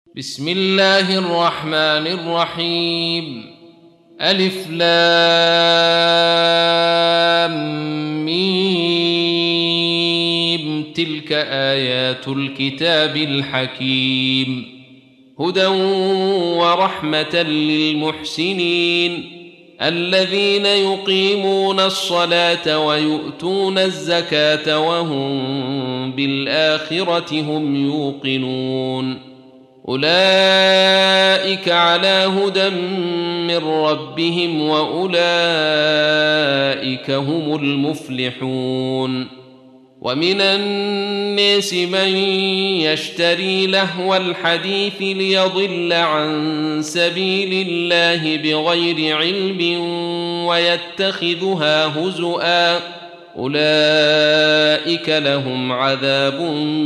بسم الله الرحمن الرحيم. ألف لام ميم. تلك آيات الكتاب الحكيم، هدى ورحمة للمحسنين الذين يقيمون الصلاة ويؤتون الزكاة وهم بالآخرة هم يوقنون. أولئك على هدى من ربهم وأولئك هم المفلحون. ومن الناس من يشتري لهو الحديث ليضل عن سبيل الله بغير علم ويتخذها هزؤا، أولئك لهم عذاب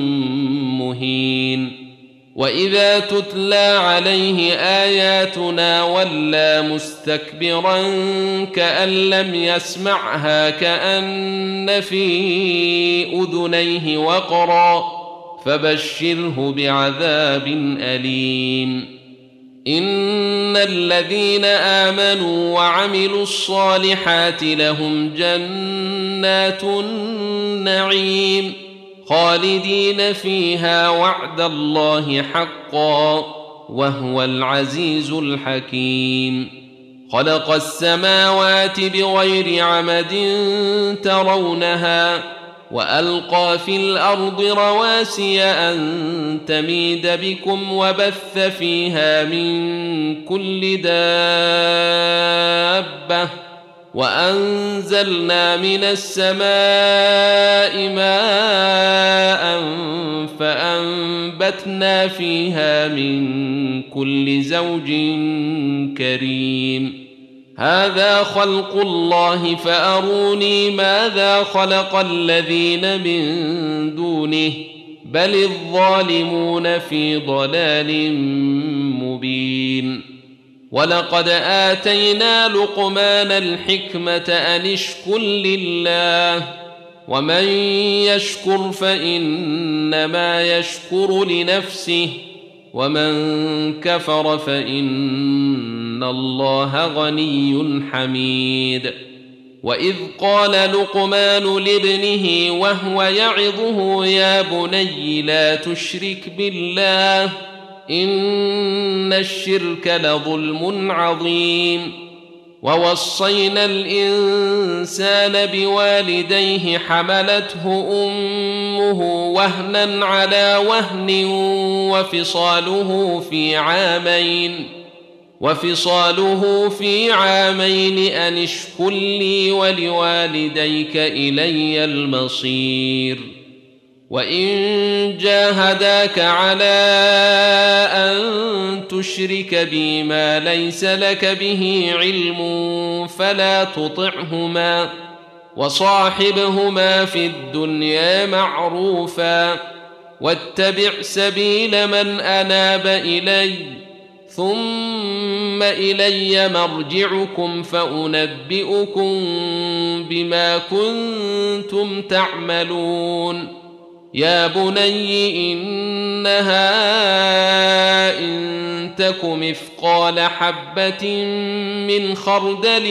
مهين. وإذا تتلى عليه آياتنا ولى مستكبرا كأن لم يسمعها كأن في أذنيه وقرا، فبشره بعذاب أليم. إن الذين آمنوا وعملوا الصالحات لهم جنات النعيم خالدين فيها وعد الله حقا وهو العزيز الحكيم. خلق السماوات بغير عمد ترونها وألقى في الأرض رواسي أن تميد بكم وبث فيها من كل دابة وأنزلنا من السماء ماء فأنبتنا فيها من كل زوج كريم. هذا خلق الله فأروني ماذا خلق الذين من دونه بل الظالمون في ضلال مبين. ولقد آتينا لقمان الحكمة أن اشكر لله ومن يشكر فإنما يشكر لنفسه ومن كفر فإن الله غني حميد. وإذ قال لقمان لابنه وهو يعظه يا بني لا تشرك بالله إن الشرك لظلم عظيم. ووصينا الإنسان بوالديه حملته أمه وهنا على وهن وفصاله في عامين أن اشكر لي ولوالديك إلي المصير. وإن جاهداك على أن تشرك بي ما ليس لك به علم فلا تطعهما وصاحبهما في الدنيا معروفا واتبع سبيل من أناب إلي ثم إلي مرجعكم فأنبئكم بما كنتم تعملون. يا بني إنها إن تك مثقال حبة من خردل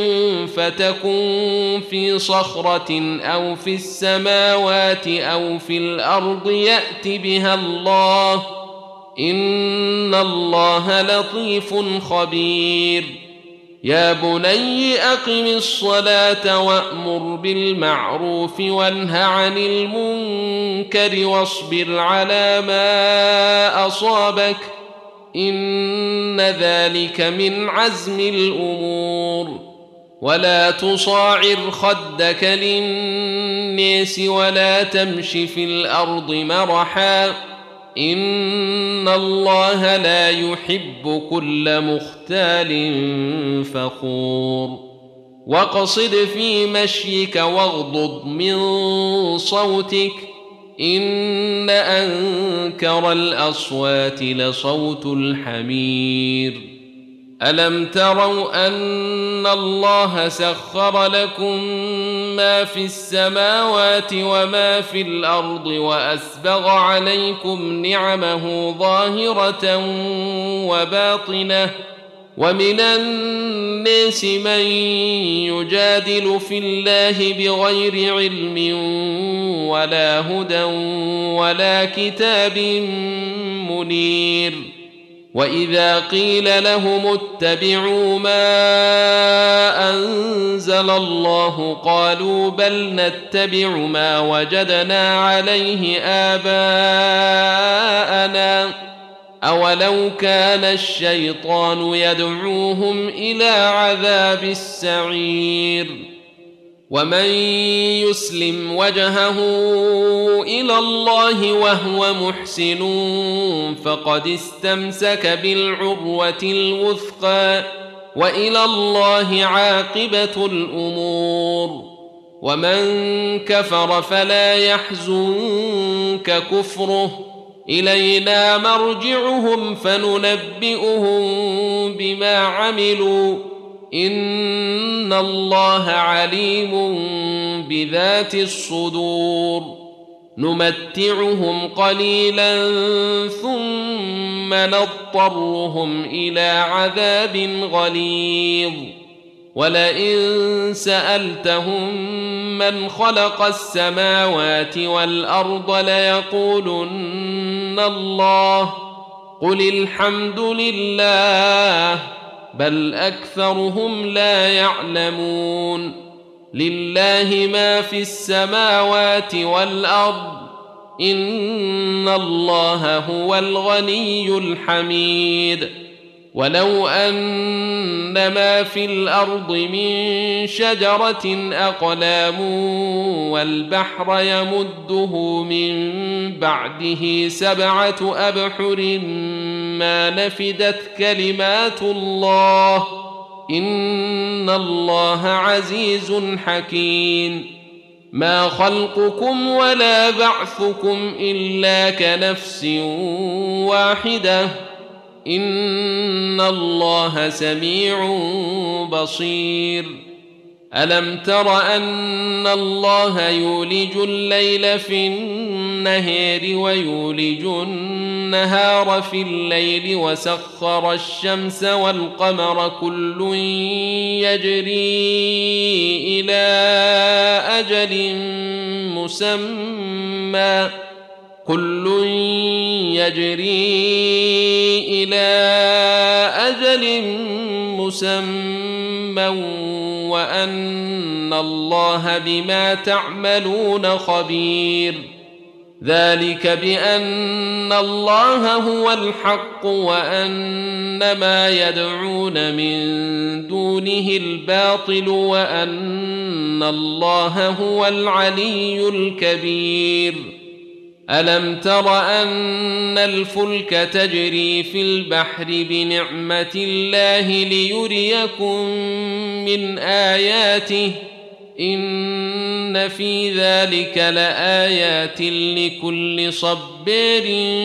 فتكن في صخرة أو في السماوات أو في الأرض يأت بها الله إن الله لطيف خبير. يا بني أقم الصلاة وأمر بالمعروف وانه عن المنكر واصبر على ما أصابك إن ذلك من عزم الأمور. ولا تصاعر خدك للناس ولا تمش في الأرض مرحا إن الله لا يحب كل مختال فخور. واقصد في مشيك واغضض من صوتك إن أنكر الأصوات لصوت الحمير. ألم تروا أن الله سخر لكم ما في السماوات وما في الأرض وأسبغ عليكم نعمه ظاهرة وباطنة ومن الناس من يجادل في الله بغير علم ولا هدى ولا كتاب منير وإذا قيل لهم اتبعوا ما أنزل الله قالوا بل نتبع ما وجدنا عليه آباءنا أولو كان الشيطان يدعوهم إلى عذاب السعير ومن يسلم وجهه إلى الله وهو محسن فقد استمسك بالعروة الوثقى وإلى الله عاقبة الأمور ومن كفر فلا يحزنك كفره إلينا مرجعهم فننبئهم بما عملوا إن الله عليم بذات الصدور نمتعهم قليلا ثم نضطرهم إلى عذاب غليظ ولئن سألتهم من خلق السماوات والأرض ليقولن الله قل الحمد لله بل أكثرهم لا يعلمون لله ما في السماوات والأرض إن الله هو الغني الحميد ولو أن ما في الأرض من شجرة أقلام والبحر يمده من بعده 7 أبحر ما نفدت كلمات الله إن الله عزيز حكيم ما خلقكم ولا بعثكم إلا كنفس واحدة إن الله سميع بصير ألم تر أن الله يولج الليل في النهار ويولج النهار في الليل وسخر الشمس والقمر كل يجري إلى أجل مسمى وأن الله بما تعملون خبير ذلك بأن الله هو الحق وأن ما يدعون من دونه الباطل وأن الله هو العلي الكبير ألم تر أن الفلك تجري في البحر بنعمة الله ليريكم من آياته إن في ذلك لآيات لكل صبار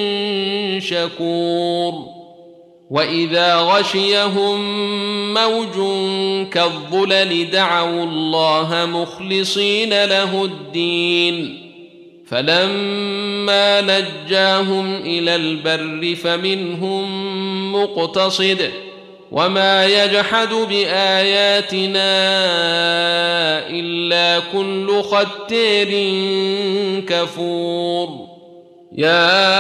شكور وإذا غشيهم موج كالظلل دعوا الله مخلصين له الدين فلما نجاهم إلى البر فمنهم مقتصد وما يجحد بآياتنا إلا كل ختار كفور يا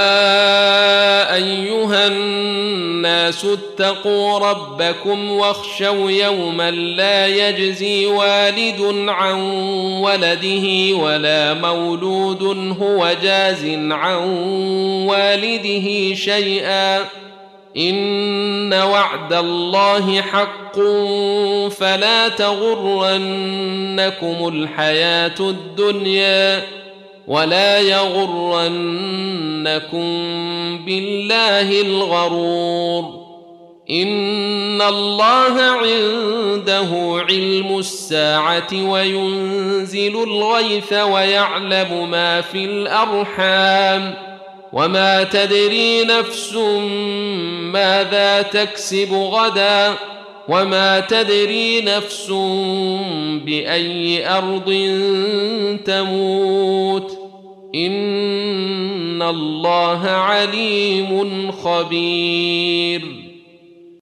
أيها الناس اتقوا ربكم واخشوا يوما لا يجزي والد عن ولده ولا مولود هو جاز عن والده شيئا إن وعد الله حق فلا تغرنكم الحياة الدنيا ولا يغرنكم بالله الغرور إن الله عنده علم الساعة وينزل الغيث ويعلم ما في الأرحام وما تدري نفس ماذا تكسب غدا وما تدري نفس بأي أرض تموت إن الله عليم خبير